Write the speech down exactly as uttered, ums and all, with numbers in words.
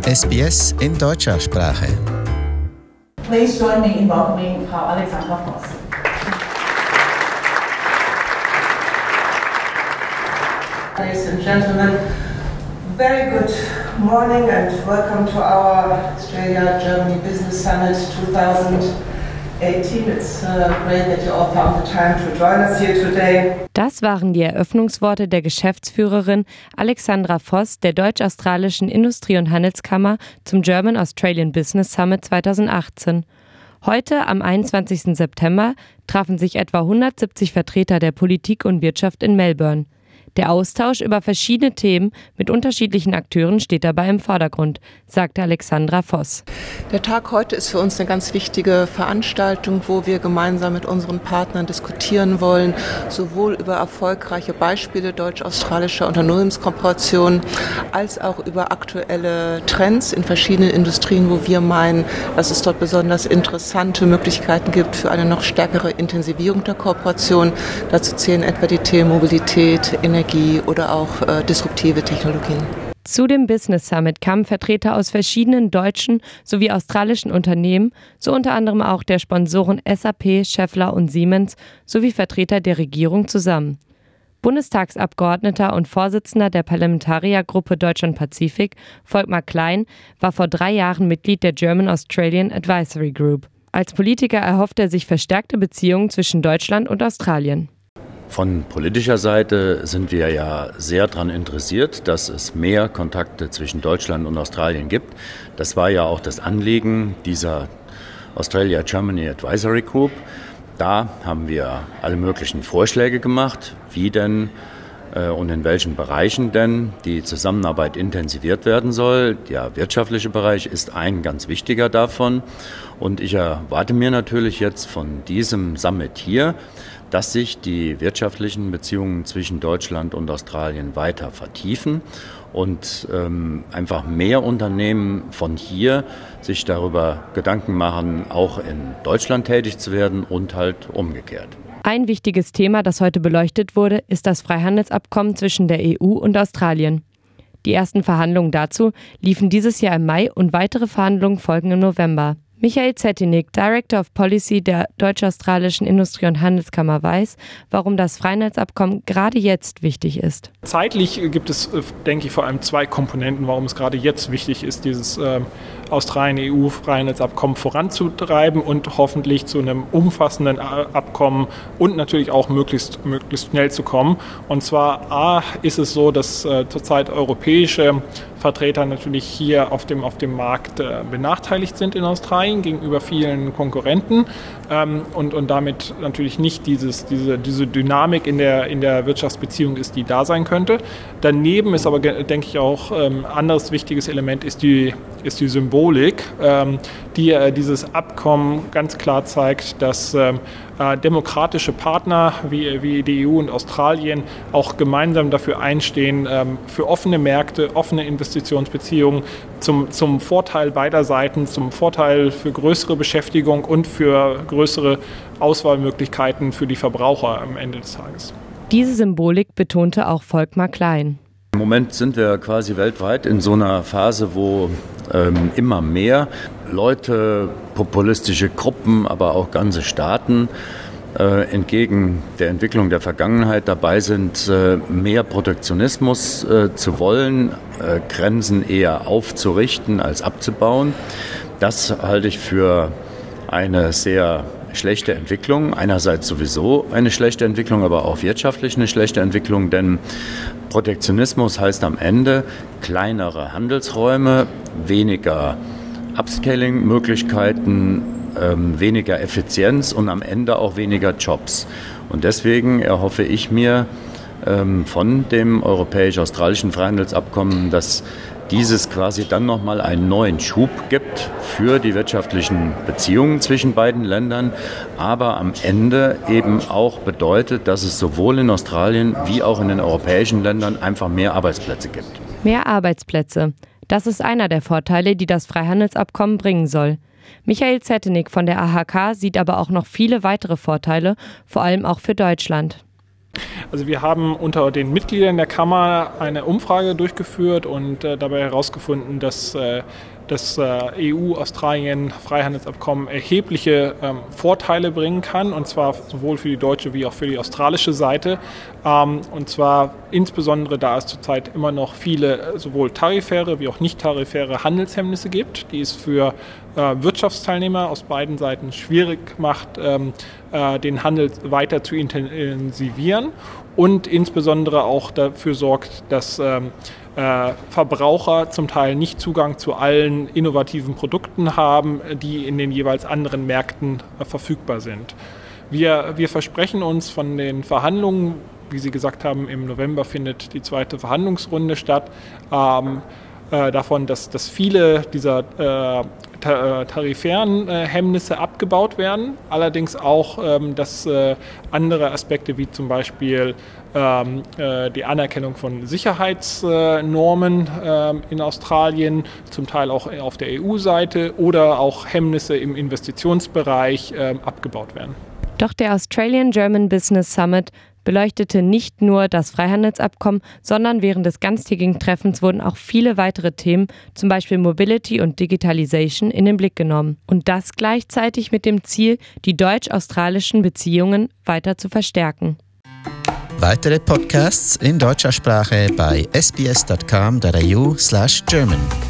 S B S in deutscher Sprache. Please join me in welcoming Frau Alexandra Voss. Ladies and gentlemen, very good morning and welcome to our Australia-Germany Business Summit twenty eighteen. It's uh, great that you all found the time to join us here today. Das waren die Eröffnungsworte der Geschäftsführerin Alexandra Voss der Deutsch-Australischen Industrie- und Handelskammer zum German Australian Business Summit zwanzig achtzehn. Heute, am einundzwanzigsten September, trafen sich etwa hundertsiebzig Vertreter der Politik und Wirtschaft in Melbourne. Der Austausch über verschiedene Themen mit unterschiedlichen Akteuren steht dabei im Vordergrund, sagte Alexandra Voss. Der Tag heute ist für uns eine ganz wichtige Veranstaltung, wo wir gemeinsam mit unseren Partnern diskutieren wollen, sowohl über erfolgreiche Beispiele deutsch-australischer Unternehmenskooperationen als auch über aktuelle Trends in verschiedenen Industrien, wo wir meinen, dass es dort besonders interessante Möglichkeiten gibt für eine noch stärkere Intensivierung der Kooperation. Dazu zählen etwa die Themen Mobilität, Energie oder auch äh, disruptive Technologien. Zu dem Business Summit kamen Vertreter aus verschiedenen deutschen sowie australischen Unternehmen, so unter anderem auch der Sponsoren S A P, Schaeffler und Siemens sowie Vertreter der Regierung zusammen. Bundestagsabgeordneter und Vorsitzender der Parlamentariergruppe Deutschland-Pazifik, Volkmar Klein, war vor drei Jahren Mitglied der German Australian Advisory Group. Als Politiker erhofft er sich verstärkte Beziehungen zwischen Deutschland und Australien. Von politischer Seite sind wir ja sehr daran interessiert, dass es mehr Kontakte zwischen Deutschland und Australien gibt. Das war ja auch das Anliegen dieser Australia-Germany Advisory Group. Da haben wir alle möglichen Vorschläge gemacht, wie denn äh, und in welchen Bereichen denn die Zusammenarbeit intensiviert werden soll. Der wirtschaftliche Bereich ist ein ganz wichtiger davon. Und ich erwarte mir natürlich jetzt von diesem Summit hier, dass sich die wirtschaftlichen Beziehungen zwischen Deutschland und Australien weiter vertiefen und ähm, einfach mehr Unternehmen von hier sich darüber Gedanken machen, auch in Deutschland tätig zu werden und halt umgekehrt. Ein wichtiges Thema, das heute beleuchtet wurde, ist das Freihandelsabkommen zwischen der E U und Australien. Die ersten Verhandlungen dazu liefen dieses Jahr im Mai und weitere Verhandlungen folgen im November. Michael Zettinig, Director of Policy der Deutsch-Australischen Industrie- und Handelskammer, weiß, warum das Freihandelsabkommen gerade jetzt wichtig ist. Zeitlich gibt es, denke ich, vor allem zwei Komponenten, warum es gerade jetzt wichtig ist, dieses äh, Australien-E U-Freihandelsabkommen voranzutreiben und hoffentlich zu einem umfassenden Abkommen und natürlich auch möglichst, möglichst schnell zu kommen. Und zwar A, ist es so, dass äh, zurzeit europäische Vertreter natürlich hier auf dem, auf dem Markt äh, benachteiligt sind in Australien gegenüber vielen Konkurrenten ähm, und, und damit natürlich nicht dieses, diese, diese Dynamik in der, in der Wirtschaftsbeziehung ist, die da sein könnte. Daneben ist aber, denke ich, auch ein ähm, anderes wichtiges Element ist die, ist die Symbolik, ähm, die äh, dieses Abkommen ganz klar zeigt, dass ähm, äh, demokratische Partner wie, wie die E U und Australien auch gemeinsam dafür einstehen, ähm, für offene Märkte, offene Investitionsbeziehungen zum, zum Vorteil beider Seiten, zum Vorteil für größere Beschäftigung und für größere Auswahlmöglichkeiten für die Verbraucher am Ende des Tages. Diese Symbolik betonte auch Volkmar Klein. Im Moment sind wir quasi weltweit in so einer Phase, wo ähm, immer mehr Leute, populistische Gruppen, aber auch ganze Staaten äh, entgegen der Entwicklung der Vergangenheit dabei sind, äh, mehr Protektionismus äh, zu wollen, äh, Grenzen eher aufzurichten als abzubauen. Das halte ich für eine sehr schlechte Entwicklung. Einerseits sowieso eine schlechte Entwicklung, aber auch wirtschaftlich eine schlechte Entwicklung, denn Protektionismus heißt am Ende kleinere Handelsräume, weniger Upscaling-Möglichkeiten, ähm, weniger Effizienz und am Ende auch weniger Jobs. Und deswegen erhoffe ich mir ähm, von dem europäisch-australischen Freihandelsabkommen, dass dieses quasi dann nochmal einen neuen Schub gibt für die wirtschaftlichen Beziehungen zwischen beiden Ländern, aber am Ende eben auch bedeutet, dass es sowohl in Australien wie auch in den europäischen Ländern einfach mehr Arbeitsplätze gibt. Mehr Arbeitsplätze. Das ist einer der Vorteile, die das Freihandelsabkommen bringen soll. Michael Zettinig von der A H K sieht aber auch noch viele weitere Vorteile, vor allem auch für Deutschland. Also wir haben unter den Mitgliedern der Kammer eine Umfrage durchgeführt und äh, dabei herausgefunden, dass äh, das äh, E U-Australien-Freihandelsabkommen erhebliche ähm, Vorteile bringen kann, und zwar sowohl für die deutsche wie auch für die australische Seite. Ähm, und zwar insbesondere, da es zurzeit immer noch viele sowohl tarifäre wie auch nicht tarifäre Handelshemmnisse gibt, die es für äh, Wirtschaftsteilnehmer aus beiden Seiten schwierig macht, ähm, äh, den Handel weiter zu intensivieren, und insbesondere auch dafür sorgt, dass ähm, Äh, Verbraucher zum Teil nicht Zugang zu allen innovativen Produkten haben, die in den jeweils anderen Märkten äh, verfügbar sind. Wir, wir versprechen uns von den Verhandlungen, wie Sie gesagt haben, im November findet die zweite Verhandlungsrunde statt, ähm, äh, davon, dass, dass viele dieser äh, ta- tarifären äh, Hemmnisse abgebaut werden, allerdings auch, ähm, dass äh, andere Aspekte wie zum Beispiel Ähm, äh, die Anerkennung von Sicherheitsnormen äh, in Australien, zum Teil auch auf der E U-Seite, oder auch Hemmnisse im Investitionsbereich äh, abgebaut werden. Doch der Australian German Business Summit beleuchtete nicht nur das Freihandelsabkommen, sondern während des ganztägigen Treffens wurden auch viele weitere Themen, zum Beispiel Mobility und Digitalization, in den Blick genommen. Und das gleichzeitig mit dem Ziel, die deutsch-australischen Beziehungen weiter zu verstärken. Weitere Podcasts in deutscher Sprache bei sbs dot com dot a u slash German.